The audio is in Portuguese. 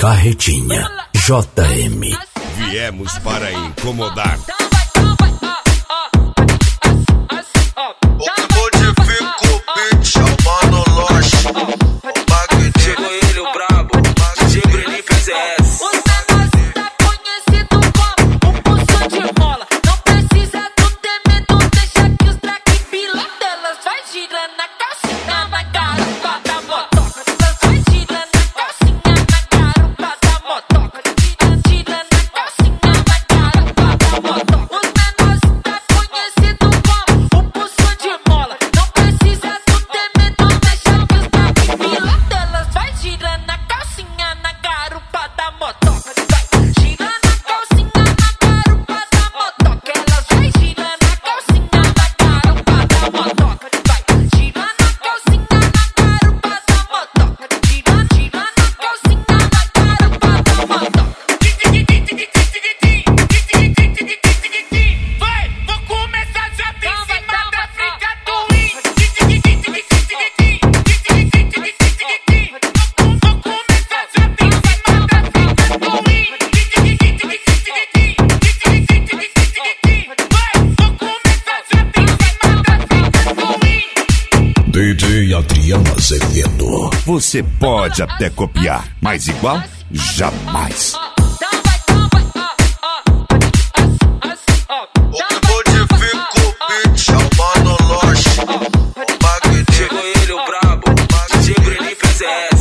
Carretinha JM. Viemos para incomodar. O que modifica o beat, chamando Loche. O bagulho chegou ele, o brabo, DJ Bruninho PZS. Os menores tá conhecido como pulso de rola. Não precisa tu ter medo, deixa que os traque pila delas vai girando na calcinha, na garupa da motoca. Elas vai girando na calcinha, na garupa da motoca. Girando na calcinha, na garupa da motoca. Os menores tá conhecido como pulso de rola. Não precisa tu ter medo, deixa que os traque pila delas vai girando na calcinha, na garupa da motoca. Girando na calcinha, na garupa da motoca. Elas vai girando na calcinha, na garupa da motoca. Girando na calcinha, na garupa da motoca. Girando na calcinha, na garupa da motoca. Vai, vou começar já em cima da fica do Win. Vou começar já em cima da fica do Win. Vai, vou começar já em cima da fica do Win. DJ Adriano Azevedo. Você pode até copiar, mas igual, jamais. O que modifica o beat, chamando Loche. O bagulho Chegou ele, o brabo, DJ Bruninho PZS.